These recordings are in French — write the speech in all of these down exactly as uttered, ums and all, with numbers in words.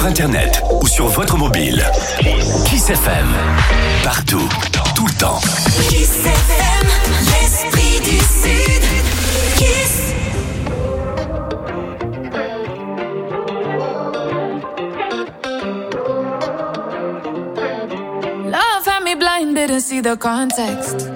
internet ou sur votre mobile. Kiss F M. Partout, tout le temps. Kiss F M, l'esprit du Sud. Kiss. Love had me blind, didn't see the context.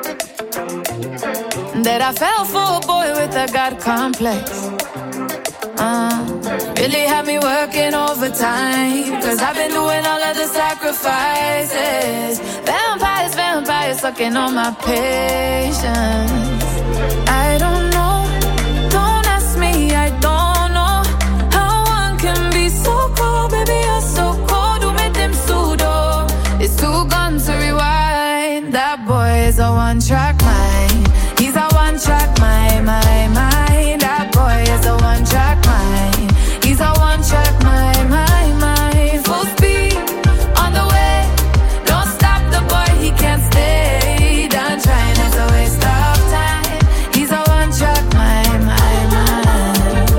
That I fell for a boy with a God complex. Uh, really had me working overtime, cause I've been doing all of the sacrifices. Vampires, vampires sucking on my patience. I don't know, don't ask me, I don't know how one can be so cold, baby you're so cold. Who made them pseudo? It's too gone to rewind. That boy is a one-track mind. He's a one-track mind, my mind. That boy is a one-track mind. He's a one-track mind, my mind. Full speed on the way. Don't stop the boy, he can't stay. Done trying, it's a waste of time. He's a one-track mind, my mind.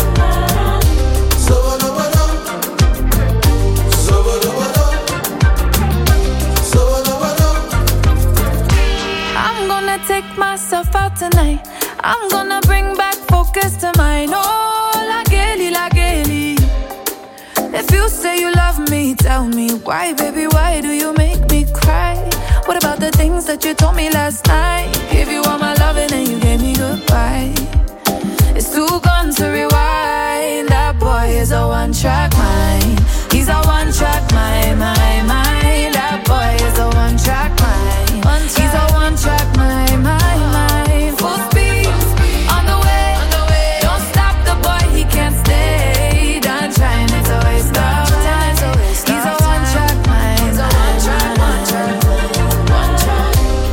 I'm gonna take myself out tonight. I'm gonna bring back focus to mine. Oh, la Gelly, la Gelly. If you say you love me, tell me why, baby, why do you make me cry? What about the things that you told me last night? Give you all my loving and you gave me goodbye. It's too gone to rewind. That boy is a one-track mind. He's a one-track mind, my mind. That boy is a one-track mind. One He's a one-track mind, my mind. Full speed on the way. Don't stop the boy, he can't stay. Done trying, it's a waste of time. He's a one-track mind. He's a one-track, one-track, one-track.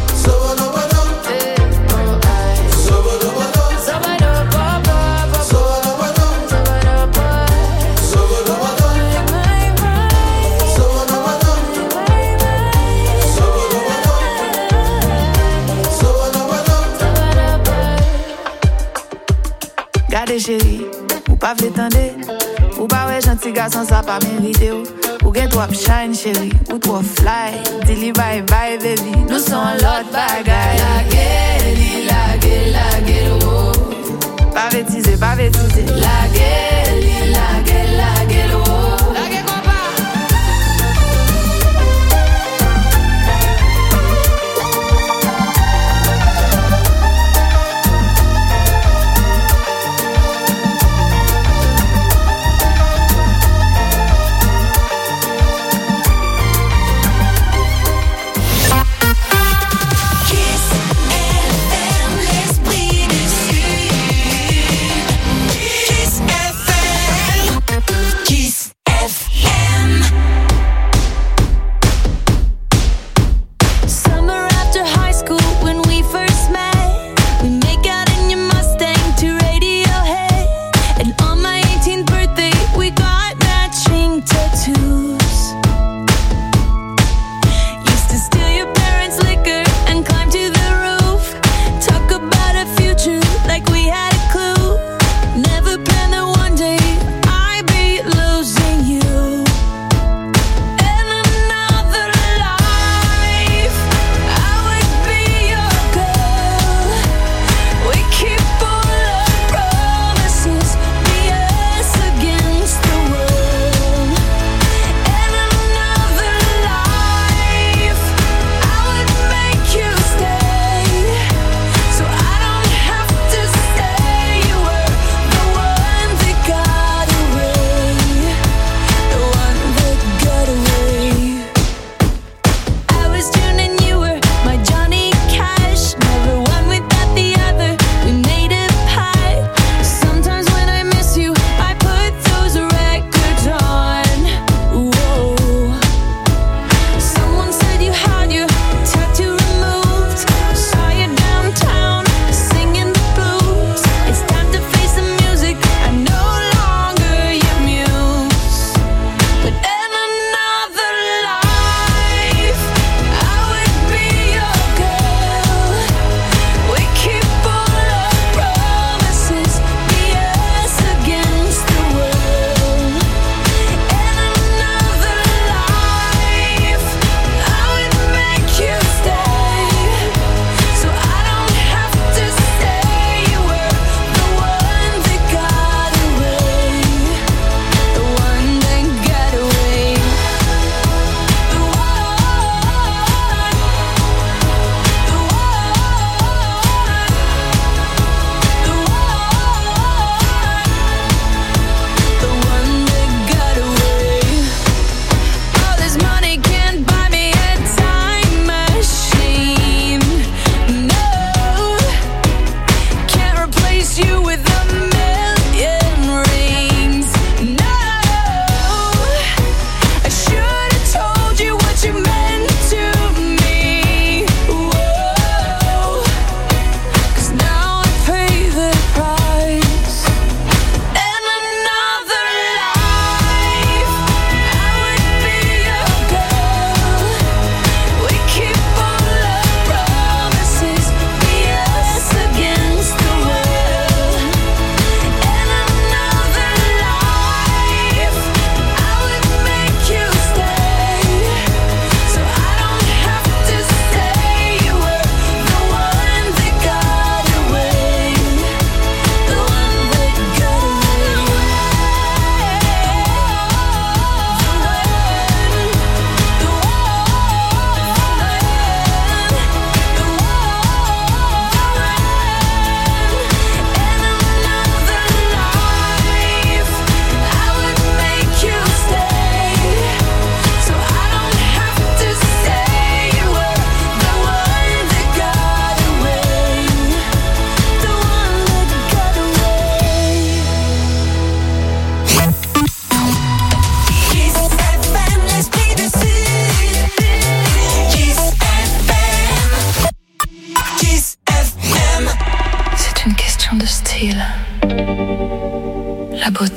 Gade chéri, ou pa vle tande, ou pa wè janti garçon sa pa merite ou. Ou gen trop shine chéri, ou trop fly. Dili bye bye baby, nou son lot bagay. La geli, la geli, la geli, oh. Pa vetize, pa vetize. La geli, la geli, la geli, oh. La geli kompa. Kiss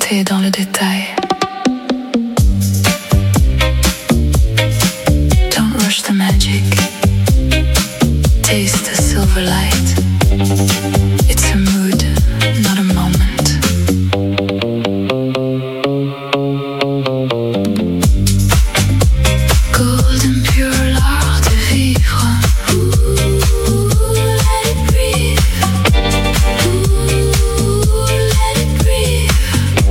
beauté dans le détail. Don't rush the magic. Taste the silver light. It's a mood, not a moment. Golden pure, l'art de vivre. Ooh, let it breathe. Ooh, let it breathe.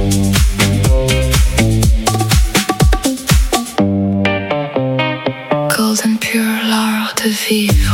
Golden pure, l'art de vivre.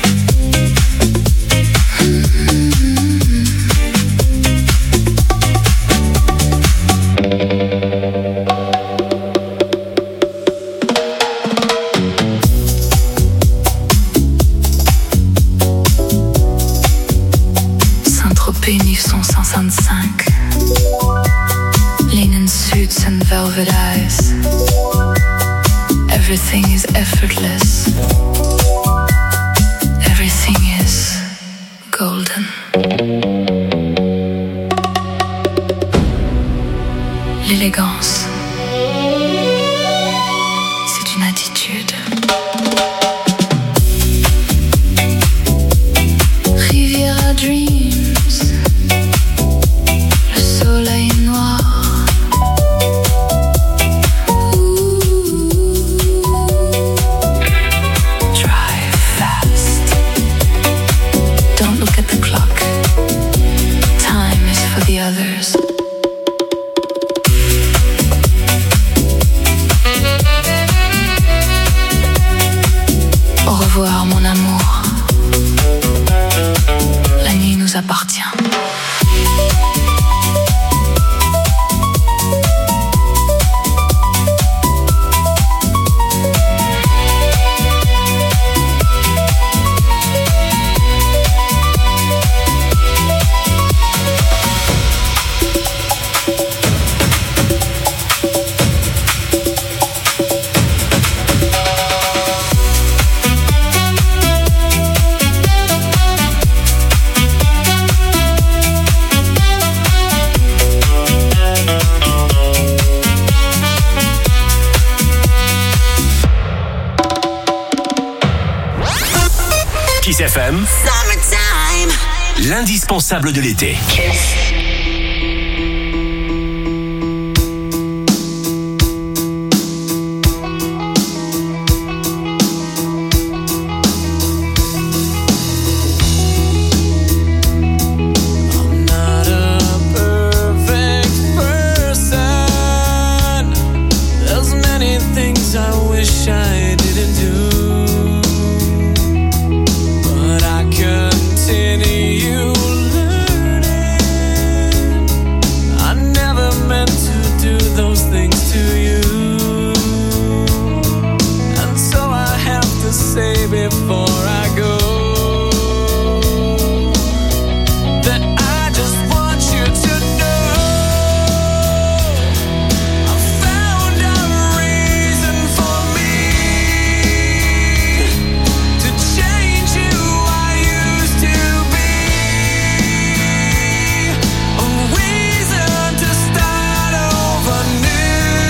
Linen suits and velvet eyes. Everything is effortless. Everything is golden. L'élégance, c'est une attitude. Riviera Dreams. Soleil noir. Ooh. Drive fast. Don't look at the clock. Time is for the others. Au revoir mon amour. La nuit nous appartient. Kiss F M. Summertime. L'indispensable de l'été. Kiss.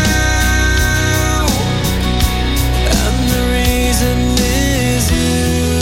Reason is you.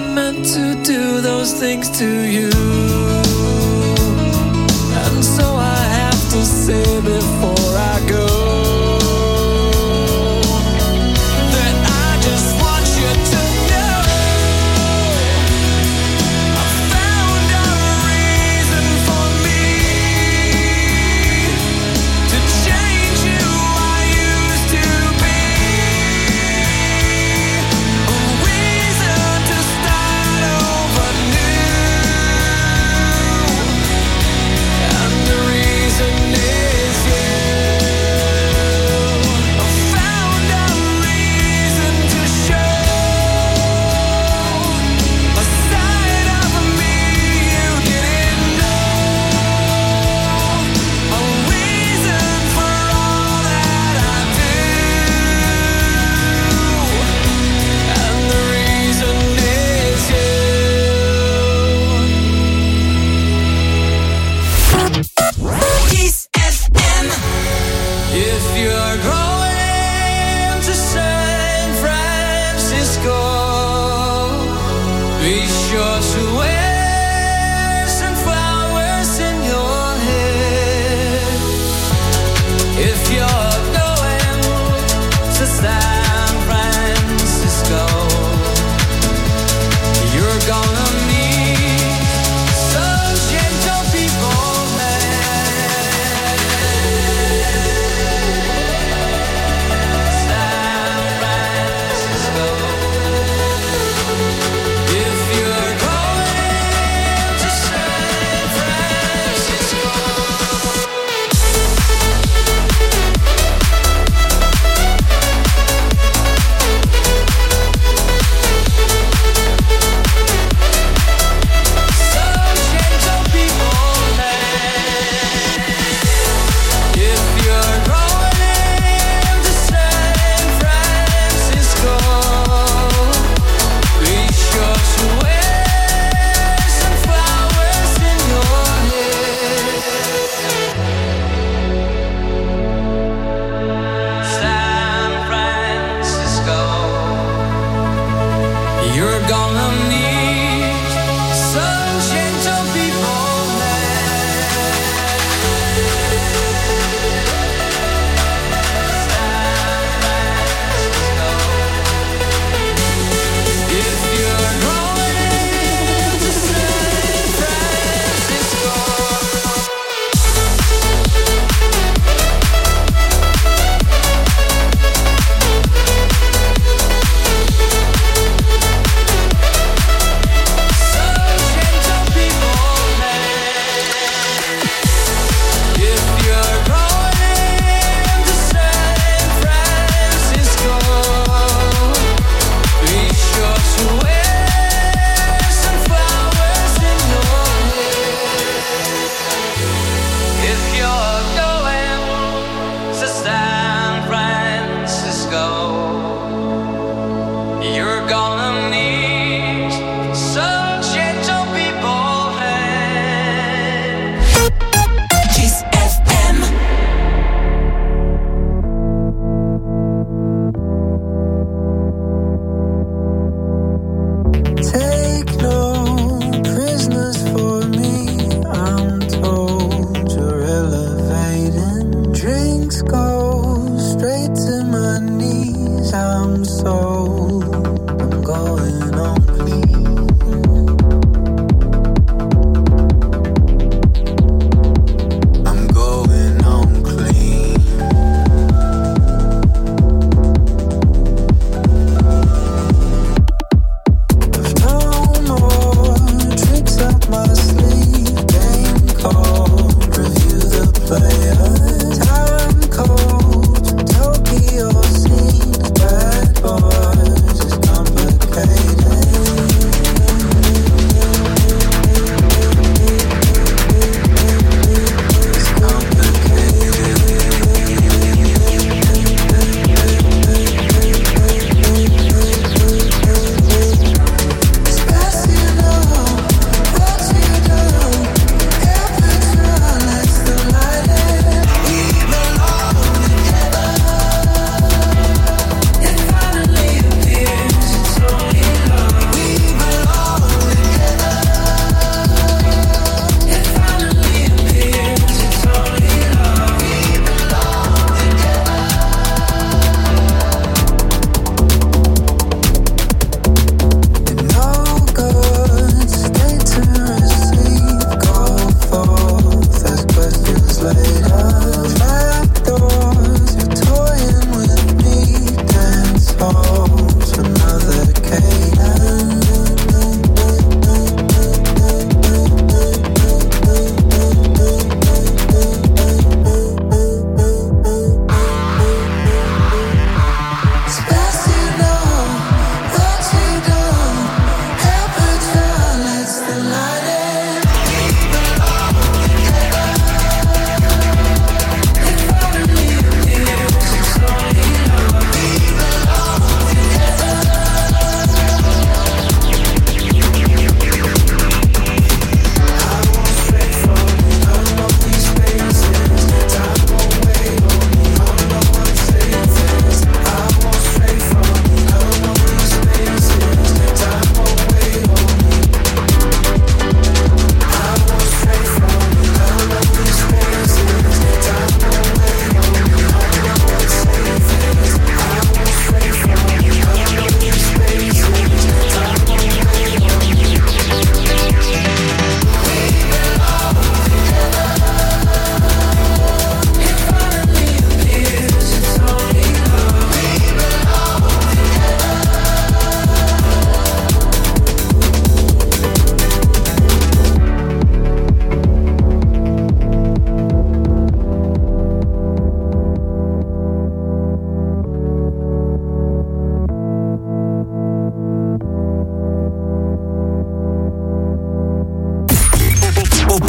meant to do those things to you. And so I have to say before I go that I just want you to know I found a reason for me to change who I used to be. A reason to start over new. And the reason is you. I found a reason to show a side of me you didn't know. A reason for all that I do. And the reason is you. Kiss F M. If you're going to San Francisco, be sure to wear some flowers in your hair. If you're going to San Francisco, you're gonna meet some gentle people there. San Francisco. If you're going to San Francisco. Some gentle people there. If you're going to San Francisco, be sure to wear some flowers in your hair. San Francisco, you're gonna meet some gentle people there. If you're going to San Francisco. Some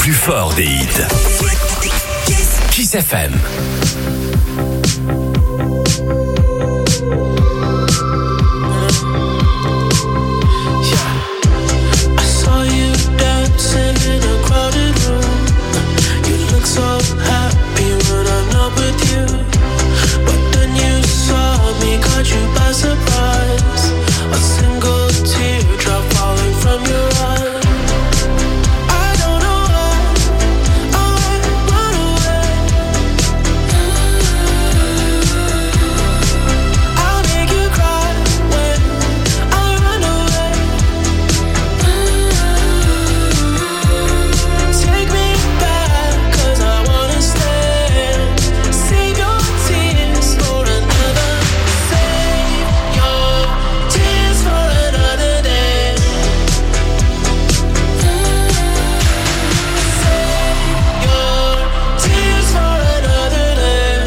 plus fort des hits. Kiss F M. So happy when I'm not with you, but then you saw me, caught you by surprise. A single teardrop falling from your eye. I don't know why I run away. I'll make you cry when I run away. Take me back, I wanna stay. Save your tears for another. Save your tears for another day. Save your tears for another day.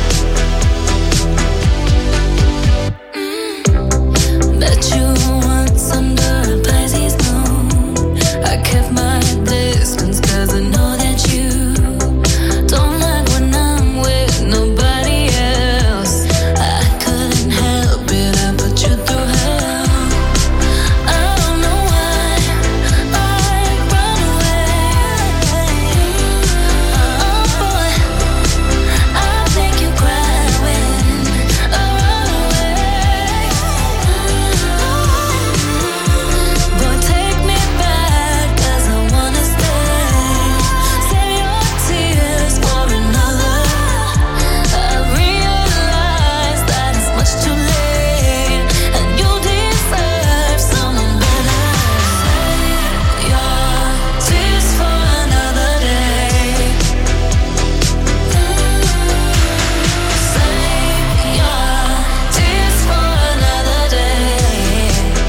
Mm. Bet you once under a Pisces moon I kept my distance 'cause I know that you don't like when I'm with nobody else. I couldn't help it, I put you through hell. I don't know why I run away. Oh boy, I make you cry when I run away. Boy, take me back 'cause I wanna stay. Save your tears for another. I realize that it's much too late, and you deserve something better. Save your tears for another day. Save your tears for another day.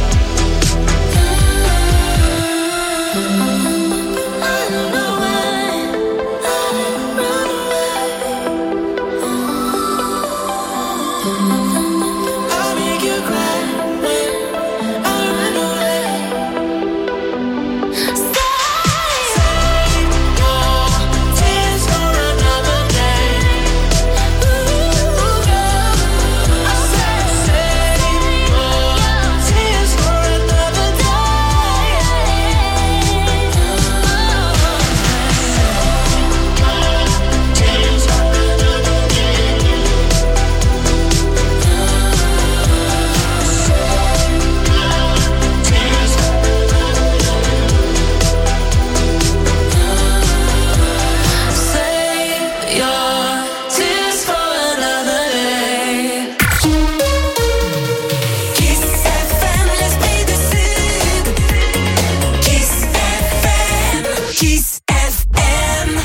I don't know why I run I'll make you cry when I run away. Save your tears for another day. I said save your tears for another day. Tears for another day. Save your tears for another day. Kiss F M, let's play the song. Kiss F M, Kiss F M.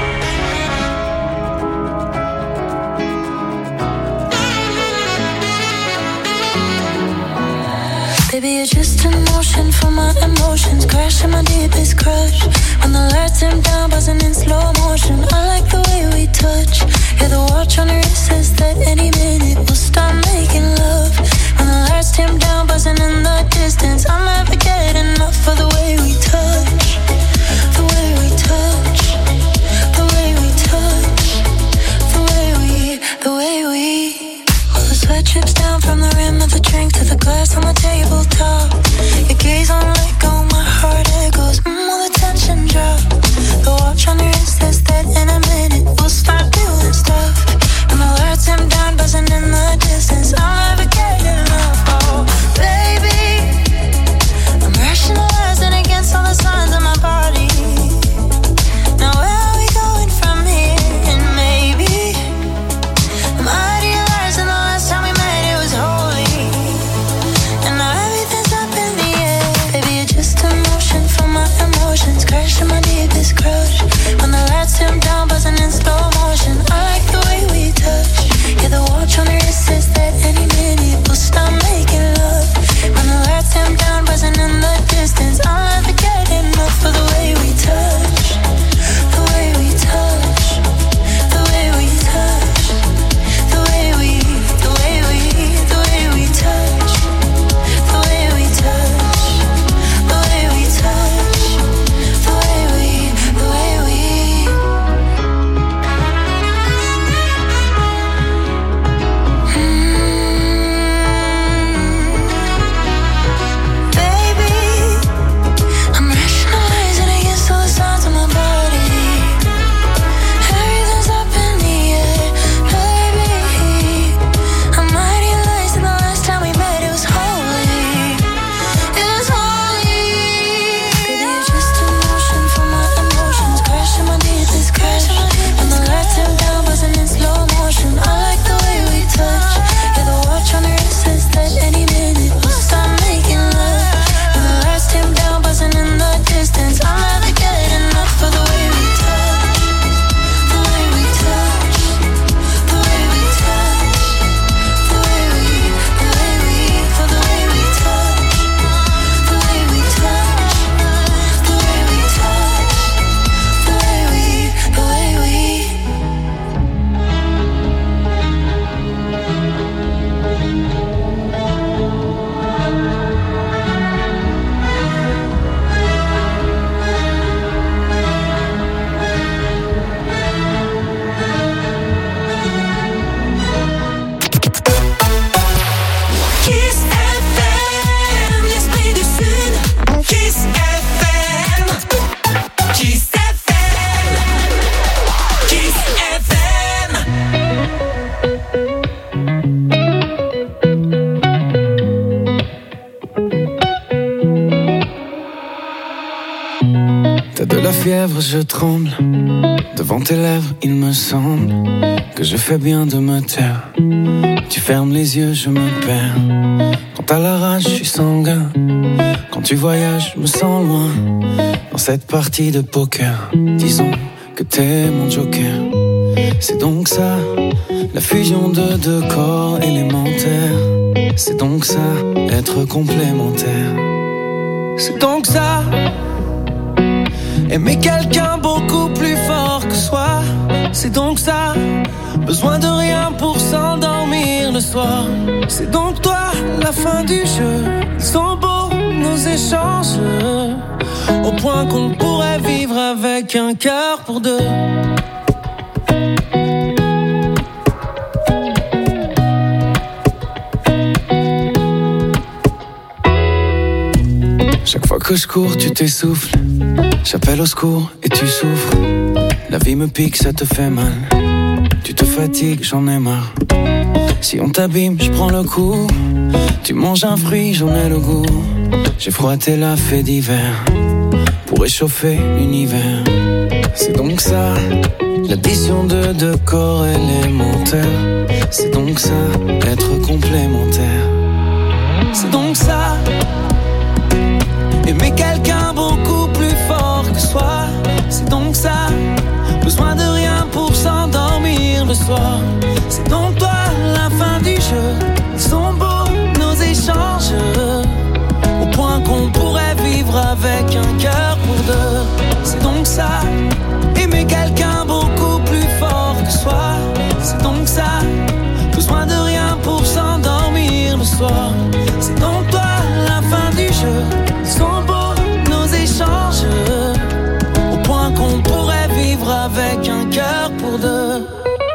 Baby, you're just in motion for my emotions, crashing my deepest crush. When the lights dim down, buzzing in slow motion. I like the way we touch. Yeah, the watch on your wrist says that any minute we'll start making love. When the lights dim down, buzzing in the distance, I'll never get enough of the way we touch, the way we la fièvre, je tremble. Devant tes lèvres, il me semble que je fais bien de me taire. Tu fermes les yeux, je me perds. Quand à la rage, je suis sanguin. Quand tu voyages, je me sens loin. Dans cette partie de poker, disons que t'es mon joker. C'est donc ça, la fusion de deux corps élémentaires. C'est donc ça, être complémentaire. C'est donc ça, aimer quelqu'un beaucoup plus fort que soi. C'est donc ça, besoin de rien pour s'endormir le soir. C'est donc toi, la fin du jeu. Ils sont beaux, nos échanges, au point qu'on pourrait vivre avec un cœur pour deux. Chaque fois que je cours, tu t'essouffles. J'appelle au secours et tu souffres. La vie me pique, ça te fait mal. Tu te fatigues, j'en ai marre. Si on t'abîme, je prends le coup. Tu manges un fruit, j'en ai le goût. J'ai froid, t'es la fée d'hiver pour réchauffer l'univers. C'est donc ça, l'addition de deux corps élémentaires. C'est donc ça, être complémentaire. C'est donc ça, aimer quelqu'un beaucoup plus fort que soi. C'est donc ça, besoin de rien pour s'endormir le soir. C'est donc toi, la fin du jeu. Ils sont beaux, nos échanges, au point qu'on pourrait vivre avec un cœur pour deux. C'est donc ça, aimer quelqu'un beaucoup plus fort que soi. C'est donc ça, besoin de rien pour s'endormir le soir. C'est donc toi, la fin du jeu. Ils sont beaux, nos échanges, au point qu'on pourrait vivre avec un cœur pour deux.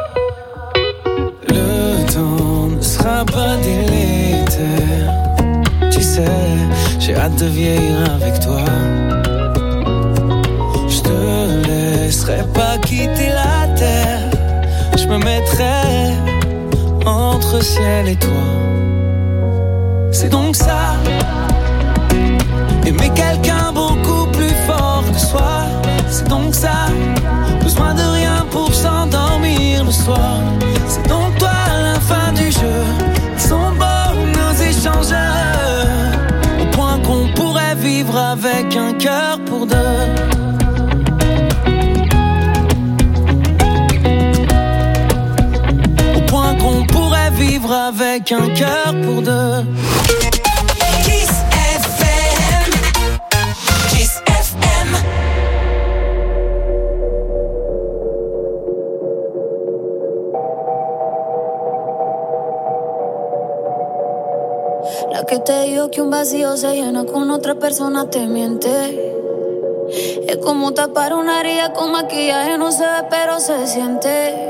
Le temps ne sera pas délétère. Tu sais, j'ai hâte de vieillir avec toi. Je te laisserai pas quitter la terre. Je me mettrai entre ciel et toi. C'est donc ça, aimer quelqu'un beaucoup plus fort que soi. C'est donc ça, besoin de rien pour s'endormir le soir. C'est donc toi, la fin du jeu. Ils sont beaux, nos échanges, au point qu'on pourrait vivre avec un cœur pour deux. Au point qu'on pourrait vivre avec un cœur pour deux. Kiss F M. Kiss F M. La que te dijo que un vacío se llena con otra persona te miente. Es como tapar una herida con maquillaje, no se ve pero se siente.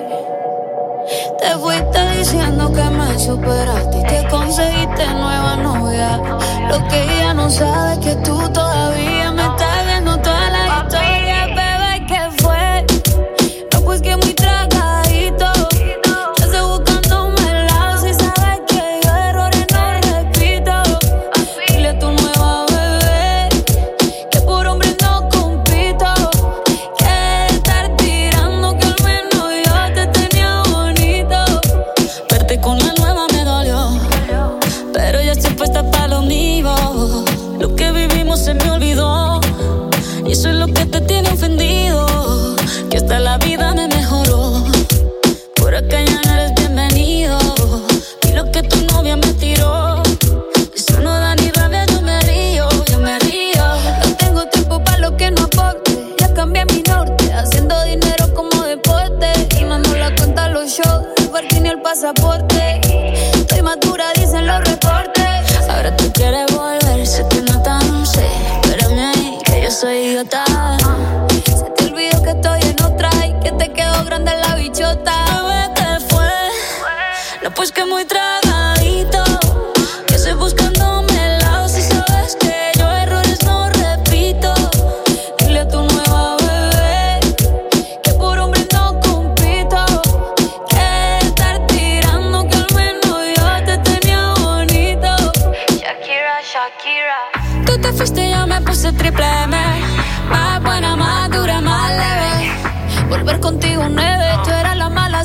Te fuiste diciendo que me superaste y que conseguiste nueva novia. Lo que ella no sabe es que tú todavía me estás viendo toda la historia. Bebé, ¿qué fue? No, pues que muy tragadito. Yo estoy buscándome el lado. Si sabes que yo errores no repito. Dile a tu nueva bebé que por hombre no compito. Que estar tirando, que al menos yo te tenía bonito. Verte con la nueva me dolió, pero ya estoy puesta para lo mío. Lo que vivimos se me olvidó, y eso es lo que te tiene ofendido. Que hasta la vida me mejoró. Por acá ya no eres bienvenido. Y lo que tu novia me tiró, eso no da ni rabia, yo me río, yo me río. No tengo tiempo para lo que no aporte. Ya cambié mi norte, haciendo dinero como deporte. Y no nos la cuenta los shows, el parking y el pasaporte. Estoy madura, dicen los reportes. Ahora tú quieres volver, se te nota, no sé. Espérame ahí, que yo soy idiota. Se te olvidó que estoy en otra y que te quedó grande la bichota. Bebé, ¿qué fue? No, pues que muy tragadito. Que estoy buscándome el lado. Si sabes que yo errores no repito. Dile a tu nueva bebé que por hombre no compito. Que estar tirando, que al menos yo te tenía bonito. Shakira, Shakira. Tú te fuiste y yo me puse triple M. Más buena, más dura.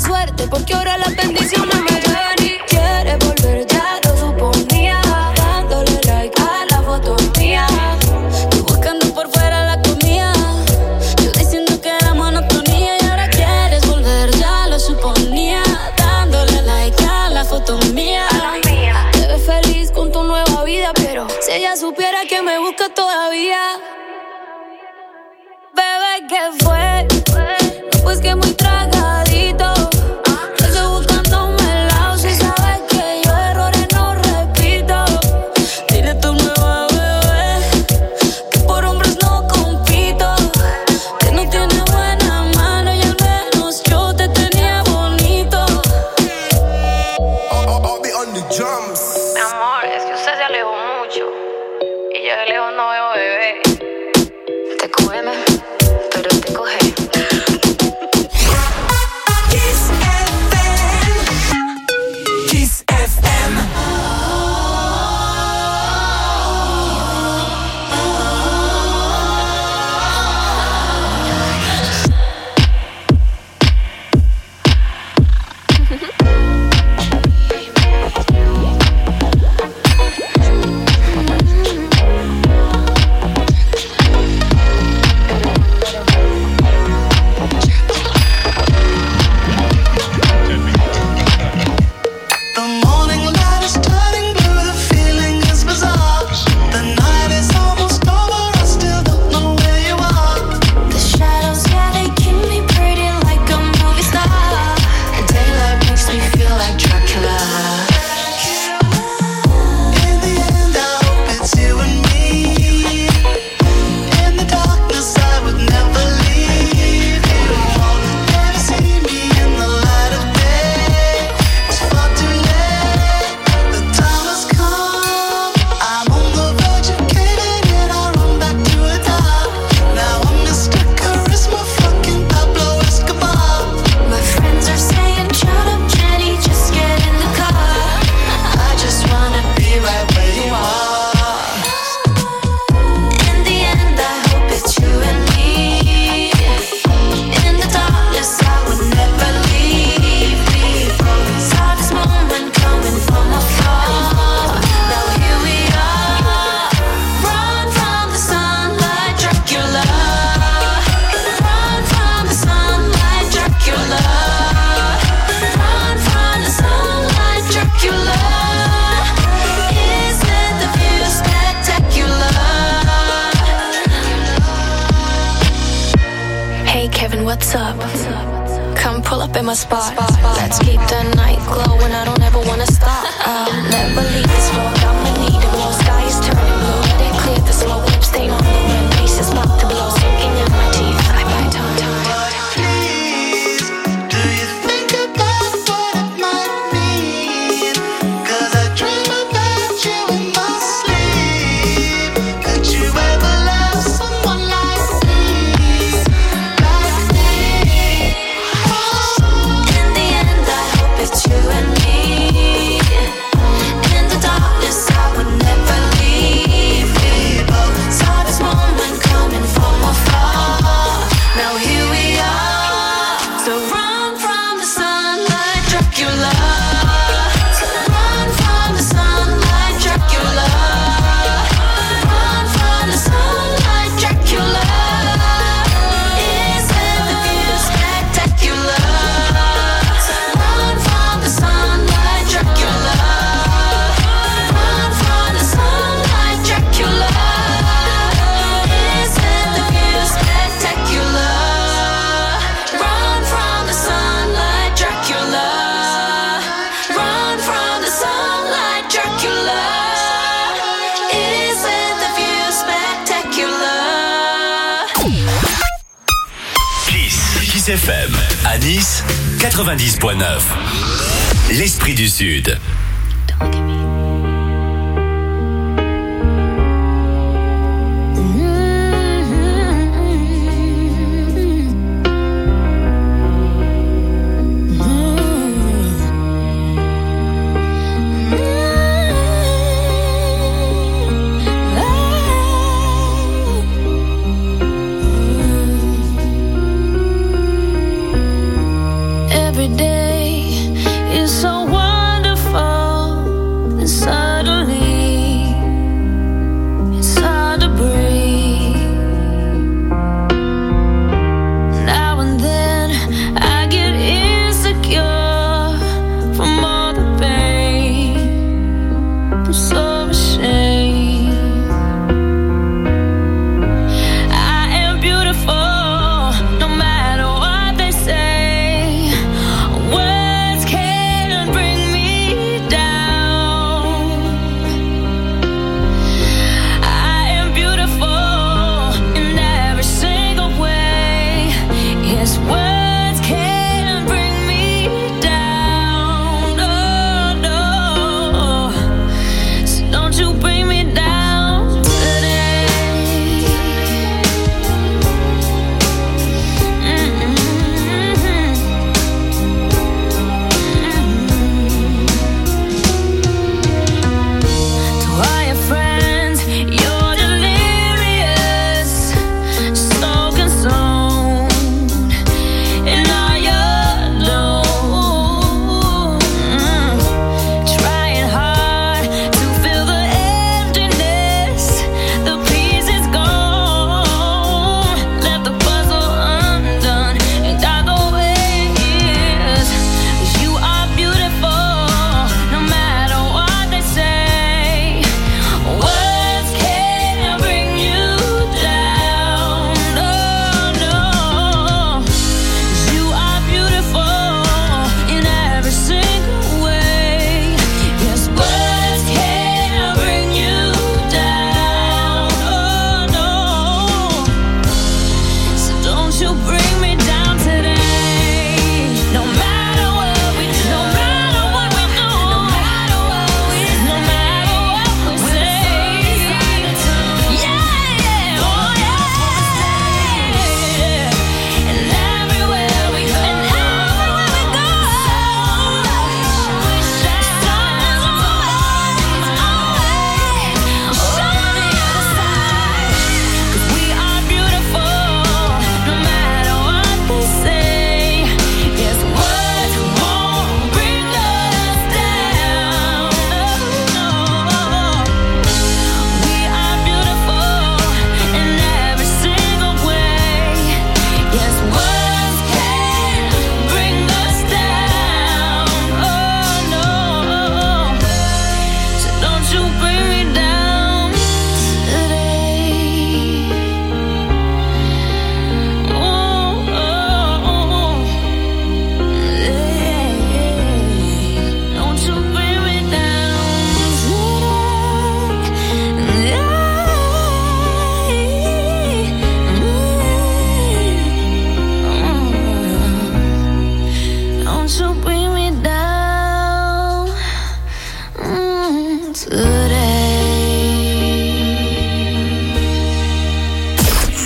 suerte, porque ahora las bendiciones me llevan y quiere volver, ya lo suponía. Dándole like a la foto mía. Tú buscando por fuera la comida. Yo diciendo que era monotonía. Y ahora quieres volver, ya lo suponía. Dándole like a la foto mía. Te ves feliz con tu nueva vida, pero si ella supiera que me busca todavía. Bebé, ¿qué fue? No, pues que muy tragadito. Estoy buscándome el lado. Si sabes que yo errores no repito. Dile a tu nueva bebé que por hombres no compito. Que no tiene buena mano y al menos yo te tenía bonito. I'll, I'll be on the drums. Mi amor, es que usted se alejó mucho y yo de lejos no veo bebé. Te cógeme, pero te coge. Kiss F M. Kiss F M. The morning light is turning blue, the feeling is bizarre. The night is almost over, I still don't know where you are. The shadows, yeah, they keep me pretty like a movie star. And daylight makes me feel like Dracula. In the end, I hope it's you and me. In the darkness, I would never leave you. Never see me in the light of day. It's far too late. The time has come. I'm on the verge of caving in. I run back to the top. Now I'm Mister Charisma, fucking Pablo Escobar. My friends are saying, shut up, Jenny, just get in the car. I just wanna be right where you are. In the end, I hope it's you and me. In the darkness, I would never leave. We both saw this moment coming from afar. Now here we are. Run from the sunlight, Dracula. Run from the sunlight, Dracula. Run from the sunlight, Dracula. Isn't the view spectacular? Hey Kevin, what's up? Come pull up in my spot. Let's keep the night glowing. I don't ever wanna stop. I'll never leave this road. I'ma need it. Blue sky is turning blue. Let it clear the slow lip stain on the rim. Face is about to blow, soaking in my teeth. I bite tongue time. Please, do you think about what it might mean? 'Cause I dream about you in my sleep. Could you ever love someone like me? Like me? In the end, I hope it's you and me. In the darkness, I would never leave. We both saw this moment coming from afar. Now here we are. So run from the sunlight, Dracula. Run from the sunlight, Dracula. Run from the sunlight, Dracula. Isn't the view spectacular? Run from the sunlight, Dracula. Run from the sunlight, Dracula. Isn't the view spectacular? Run from the sunlight, Dracula. Run from the sunlight, Dracula. Isn't the view spectacular? Kiss. Kiss F M. À Nice, quatre-vingt-dix point neuf. L'esprit du Sud. Every day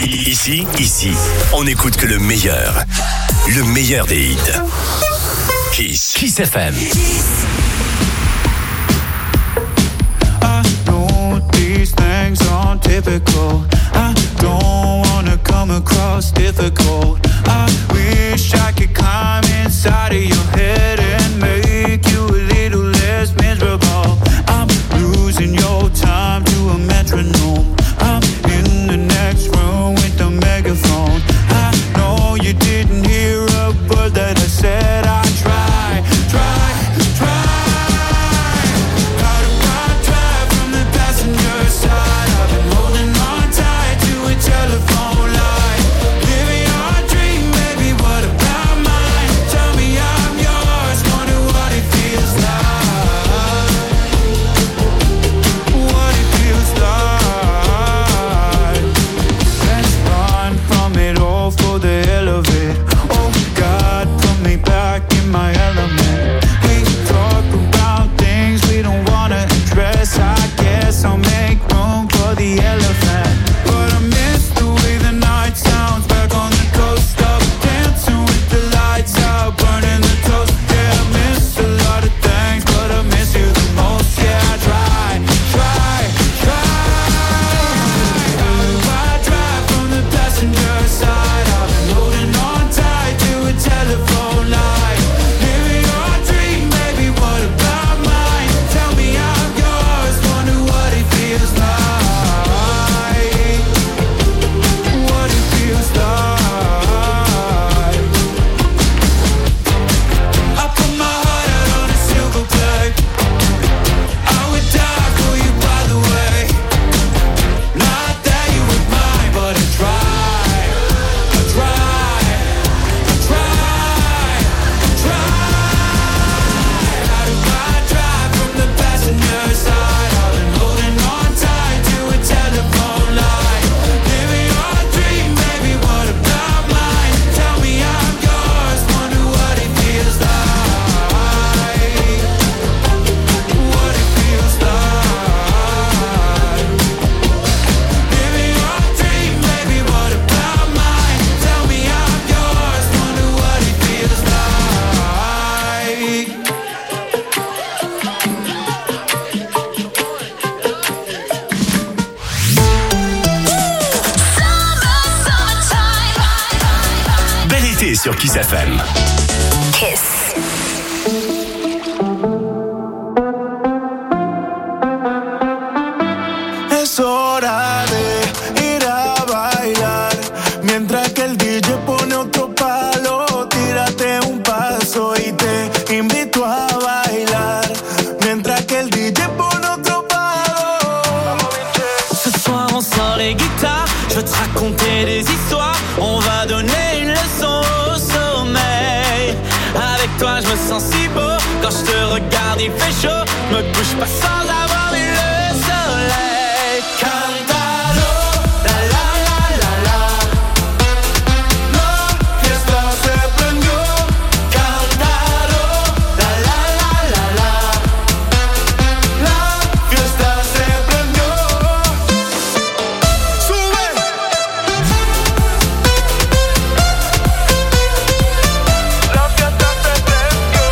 Ici, ici, on n'écoute que le meilleur. Le meilleur des hits. Kiss. Kiss F M. I know these things aren't typical. I don't wanna come across difficult. I wish I could climb inside of your head and make you a little less miserable. I'm losing your time to a metronome. I'm in the next room with the megaphone. I know you didn't hear a word that I said. I try, try, try. How do I drive from the passenger side? I've been holding on tight to a telephone line. Living our dream, baby, what about mine? Tell me I'm yours, wonder what it feels like. What it feels like. Let's run from it all for the hell of it. Oh God, put me back in my element. We talk about things we don't wanna address. I guess I'll make room for the elephant. But I miss the way the night sounds back on the coast. Up dancing with the lights out, burning the toast. Yeah, I miss a lot of things, but I miss you the most. Yeah, I try, try, try. How do I drive from the passenger side? I've been holding on tight to a telephone line. Living your dream, baby, what about mine? Tell me I'm yours, wonder what it feels like. What it feels like. I put my heart out on a silver plate. I would die for you, by the way. Not that you were mine, but I tried, I tried, I tried, I tried. How do I drive from the passenger side? I've been holding on tight to a telephone line. Living your dream, baby, what about mine? Tell me I'm yours, wonder what it feels like. What it feels like. Living your dream, baby, what about mine? Tell me I'm yours, wonder what it feels like. Bel été sur Kiss F M. Kiss. Es hora de ir a bailar. Mientras que el D J pone otro palo, tírate un paso y te invito a bailar. Mientras que el D J pone otro palo. Ce soir on sort les guitares, je veux te raconter des histoires. On va donner une leçon au sommeil. Avec toi je me sens si beau. Quand je te regarde il fait chaud. Me couche pas sans avoir vu le soleil. Cantalo, la la la la la. La fiesta se prendió. Cantalo, la la la la la. La fiesta se prendió. Sube. La fiesta se prendió.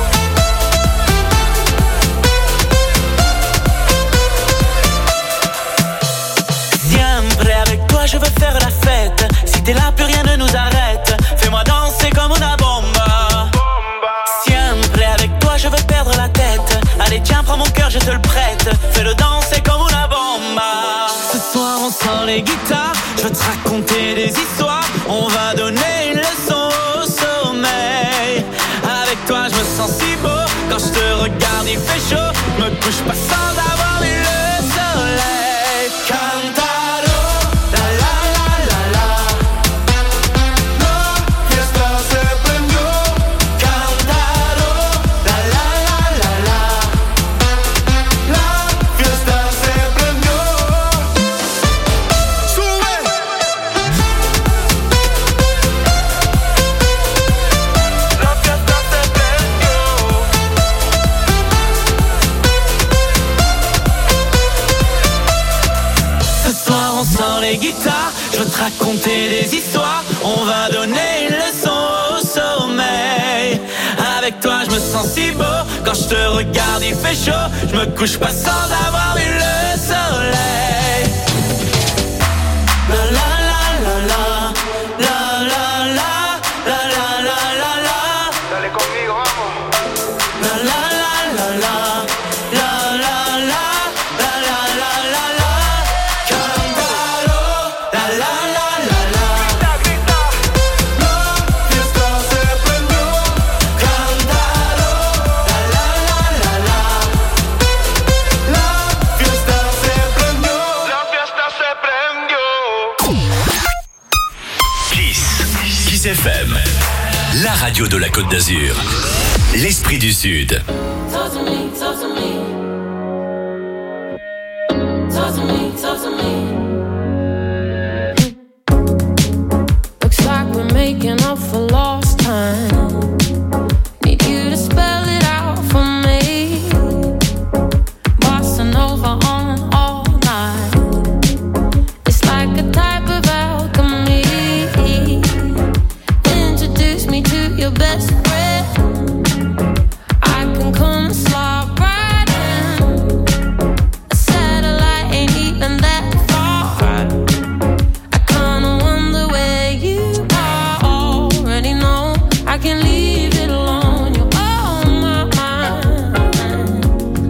Siempre avec toi je veux faire la fête. Si t'es là plus rien ne nous arrête. Fais-moi danser comme una bomba. Siempre avec toi je veux perdre la tête. Allez tiens prends mon cœur je te le prête. Fais-le danser comme una bomba. Ce soir on sort les guitares. Je veux te raconter des histoires. On va donner une leçon au sommeil. Avec toi je me sens si beau. Quand je te regarde il fait chaud. Me couche pas sans avoir vu le soleil. Cantalo, la la la la la. La fiesta se prendió. Cantalo, la la la la la. La fiesta se prendió. Sube. La fiesta se prendió. raconter des histoires, on va donner une leçon au sommeil. Avec toi je me sens si beau, quand je te regarde il fait chaud, je me couche pas sans avoir vu le soleil. La la la la la, la la la, la la la la la. Dale conmigo, vamos. La la la la la, la la la, la la la la la. Cántalo, la la la la la. Grita, grita. La fiesta se prendió. Cántalo, la la la la la. La fiesta se prendió. La fiesta se prendió. Kiss. Kiss F M. La radio de la Côte d'Azur. L'esprit du Sud. Talk to me, talk to me. Talk to me, talk to me. Looks like we're making up for lost time. Need you to spell it out for me. Bossa Nova on all night. It's like a type of alchemy. Introduce me to your best friend. I can come slide right in. A satellite ain't even that far. I kinda wonder where you are. Already know I can leave it alone. You're on my mind.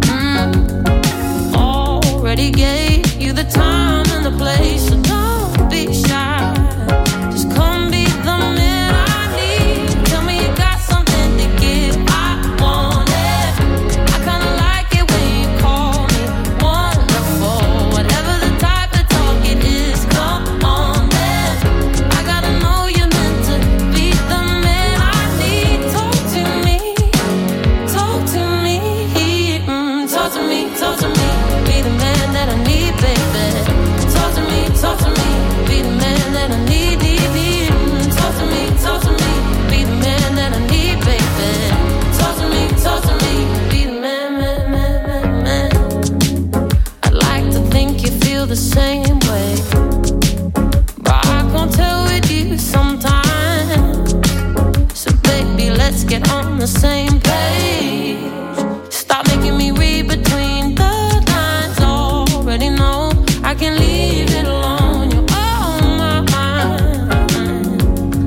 Mm. Already gave you the time and the place, so don't be shy. Just come be the man I need. Tell me you got something to give. I want it. I kinda like it when you call me wonderful. Whatever the type of talk it is, come on then. I gotta know you're meant to be the man I need. Talk to me, talk to me, mm, talk to me, talk to me. Be the man that I need, baby. Talk to me, talk to me. Be the man that I need, need, need. Mm, talk to me, talk to me. Be the man that I need, baby. Talk to me, talk to me. Be the man, man, man, man, man. I'd like to think you feel the same way, but I can't tell with you sometimes. So baby, let's get on the same page. Stop making me read between the lines. Already know I can leave it alone. You're on my mind.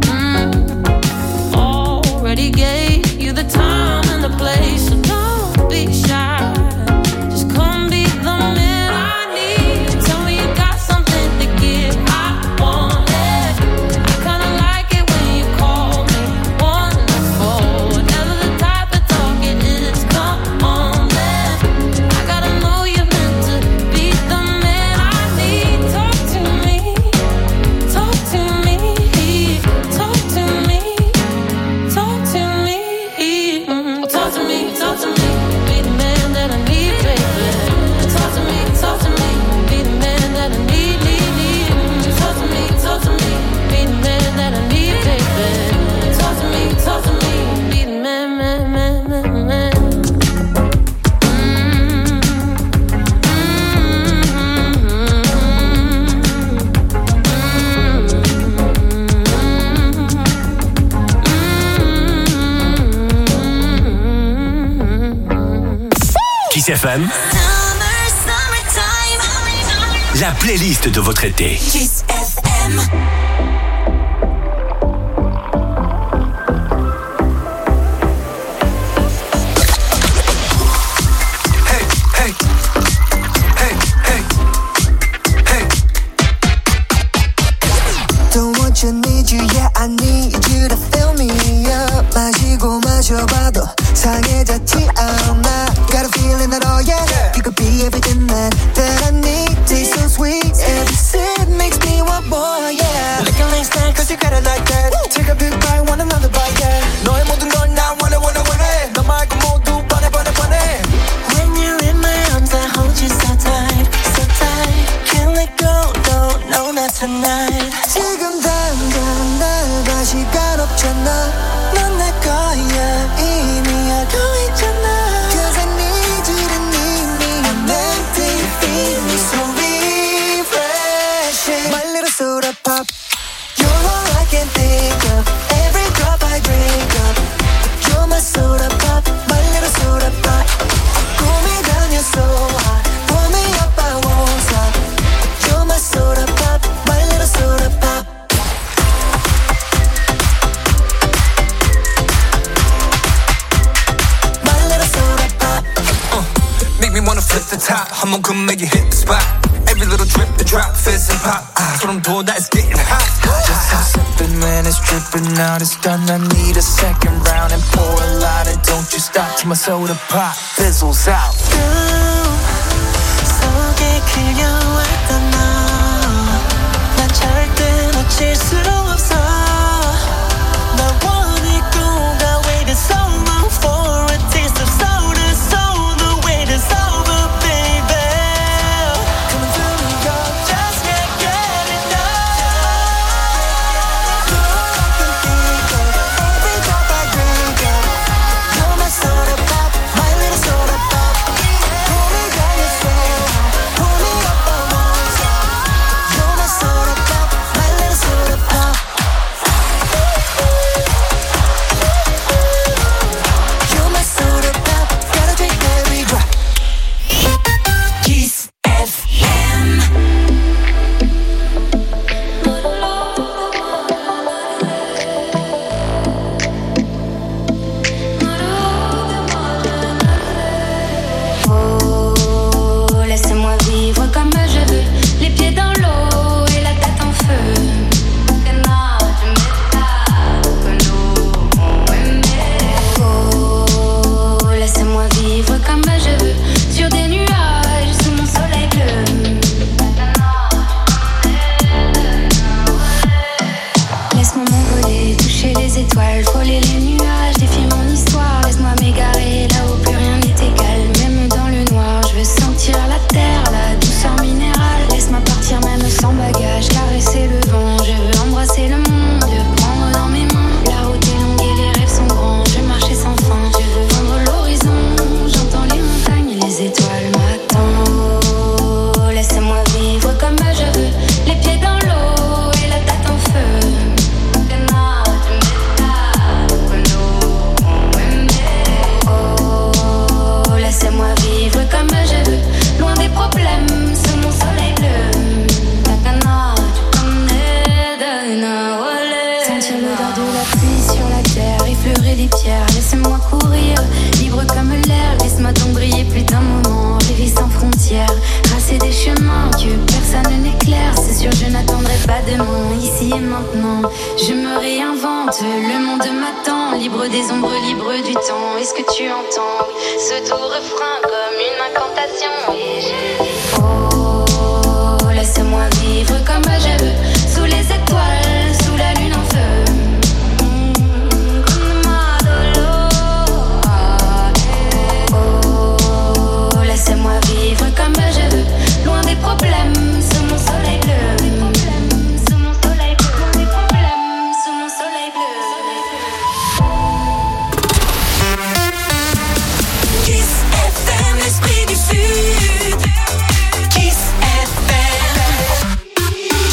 Mm. Already gave you the time and the place, so don't be shy. Just come be the man I need. Tell me you got something to give. I want it. I kinda like it when you call me wonderful. Whatever the type of talk it is, come on then. I gotta know you're meant to be the man I need. Talk to me, talk to me, talk to me, talk to me, mm, talk to me, talk to me. Be the man that I need, baby. Talk to me, talk to me. Be the man that I need, need, need. Mm, talk to me, talk to me. Be the man that I need, baby. Talk to me, talk to me. Be the man, man, man, man, man. Kiss F M, Summer, summertime. la playlist de votre été. Kiss F M. Hey, hey, hey, hey, hey. Don't want you, need you, yeah, I need you to fill me up. 마시고 마셔봐도 상해졌지 않아. Got a feeling that, oh yeah, you could be everything that, that I need. Taste so sweet, every sip makes me want more, yeah. Looking like snack, cause you got it like that. Take a big bite, want another bite, yeah. 너의 모든 건 나 원해, 원해, 원해. 너 말고 모두 뻔해, 뻔해, 뻔해. When you're in my arms, I hold you so tight, so tight. Can't let go, no, no, not tonight. 지금 당장 날 봐, 시간 없잖아. 넌 내 거야, 이미 알고 있잖아. 한번 come make it hit the spot. Every little drip, the drop, fizz and pop. 소름 돋아, it's getting hot. Just stop sipping when it's dripping out. It's done, I need a second round. And pour a lot and don't you stop till my soda pop fizzles out. 속에 그려왔던 너 난 절대 놓칠 수 없어. 널 원했고 나 waited so long for a taste of soda. So the wait is over, baby. Coming through me, yo, just can't get enough. All I can think of, every drop I drink of. You're my soda pop, my little soda pop. Pull me down your soul, pull me up on one side. You're my soda pop, my little soda pop. You're my soda pop, gotta drink every drop. Kiss F M. Oh, laissez-moi vivre comme je veux, les pieds dans l'eau et la tête en feu. Que non, tu m'étais, que nous on aimait. Oh, laissez-moi vivre comme je veux, sur des nuages sous mon soleil bleu. Laisse-moi m'envoler, toucher les étoiles, frôler les nuages, défier mon histoire. Laisse-moi m'égarer là où plus rien n'est égal. Même dans le noir, je veux sentir la terre, la douceur minérale. Laisse-moi partir même sans bagage, caresser le vent. Je veux embrasser le monde, le prendre dans mes mains. La route est longue et les rêves sont grands. Je veux marcher sans fin, je veux vendre l'horizon. J'entends les montagnes et les étoiles m'attendent. Oh, laissez-moi vivre comme je veux, les pieds dans l'eau et la tête en feu. Que non, tu m'étais, que nous on aimait. Oh, laissez-moi vivre comme je veux, loin des problèmes, sous mon soleil bleu. Takana, tu connais Dana Wale. Sentir l'odeur de la pluie sur la terre, effleurer les pierres, laissez-moi courir, libre comme l'air. Laisse-moi donc briller plus d'un moment, rêver sans frontières, tracer des chemins que personne n'éclaire. C'est sûr, je n'attendrai pas demain, ici et maintenant. Je me réinvente, le monde m'attend, libre des ombres, libre du temps. Est-ce que tu entends ce doux refrain comme une incantation? Et je dis, oh, laissez-moi vivre comme je veux, sous les étoiles, sous la lune en feu. Mm, comme Madolo. Oh, laissez-moi vivre comme je veux, loin des problèmes, sous mon soleil bleu. Sous mon soleil bleu, loin des problèmes, sous mon soleil bleu. Kiss F M, l'esprit du Sud. Kiss F M.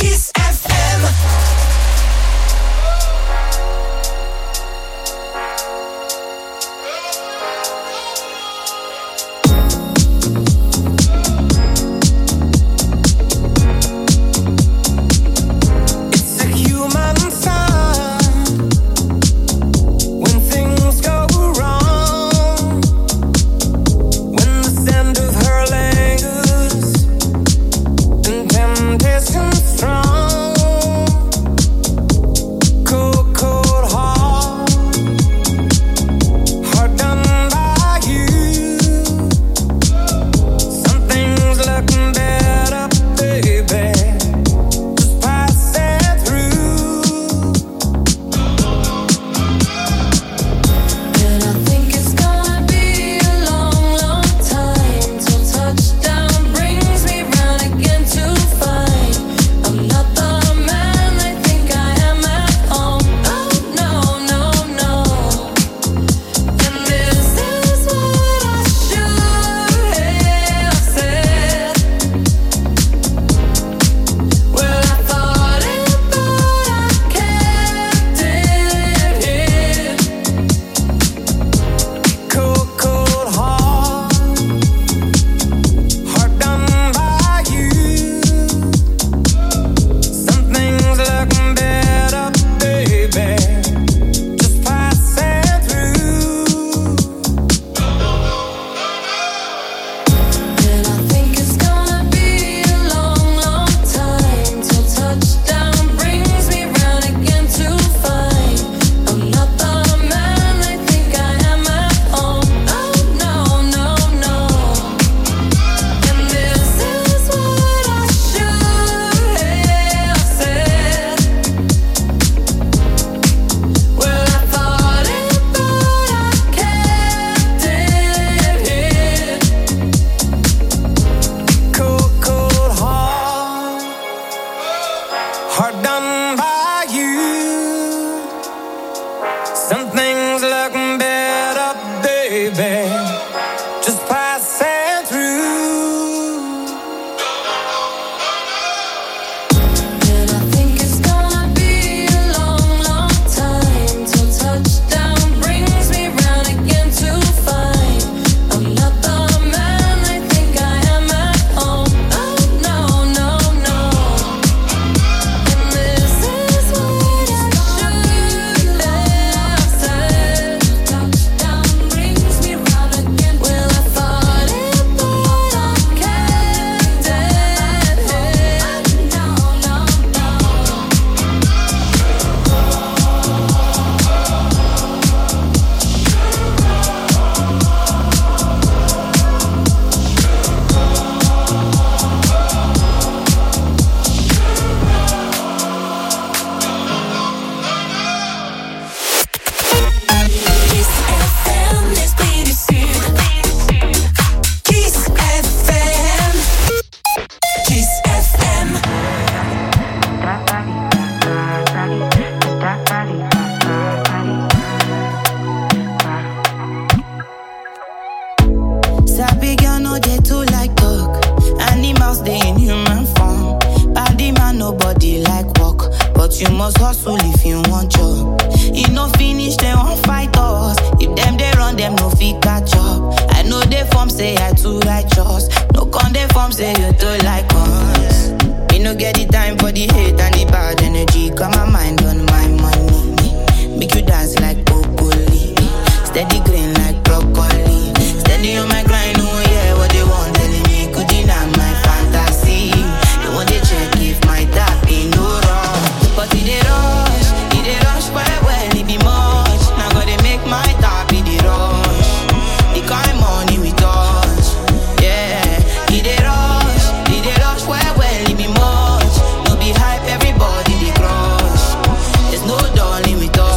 but you must hustle if you want job. You no finish, they won't fight us. If them they run, them no fit catch up. I know they form say I too righteous. No con they form say you too like us. Me no get the time for the hate and the bad energy. Got my mind on my money. Make you dance like broccoli. Steady green like broccoli. Steady on my grind, oh yeah, what they want telling me. Could deny my fantasy. They want to check if my tap ain't no wrong. But it they rush, it they rush well, well, it be much. Now gotta make my tap, it they rush. The kind money we touch, yeah. It they rush, it they rush well, well, it be much. No be hype, everybody they crush. There's no darling with us.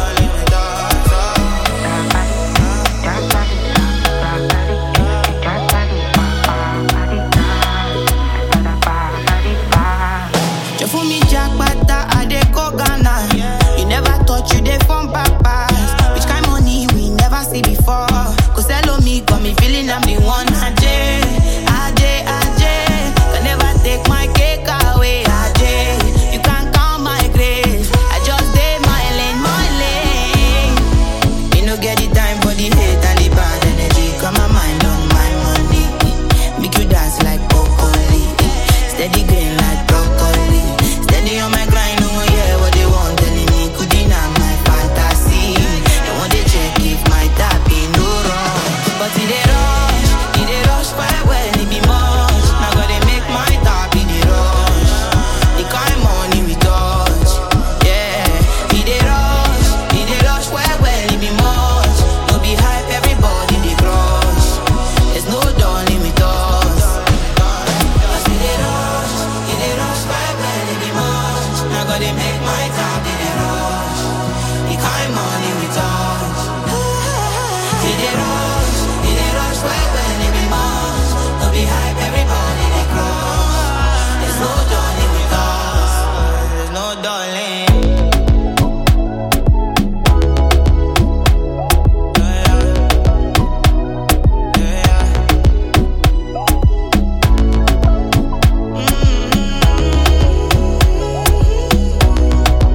You dey from papas. Which kind money we never see before? Cause hello me, got me feeling I'm the one. Ajay, Ajay, Ajay. Can never take my cake away. Ajay, you can't count my grace. I just did my lane, my lane. You no get the time for the hate and the bad energy. Got my mind on my money. Make you dance like broccoli. Steady green like broccoli. Steady on my grind, oh yeah, what they want telling me. Could deny my fantasy. They want to check if my tap ain't no wrong. But it they rush, it they rush well, well, it be much. Now gotta make my tap in the rush. The kind money we touch, yeah. It they rush, it they rush well, well, it be much. No be hype, everybody they crush. There's no darling with us. Cause it they rush, it they rush well, well, it be much. Now gotta make my tap in the rush. The kind money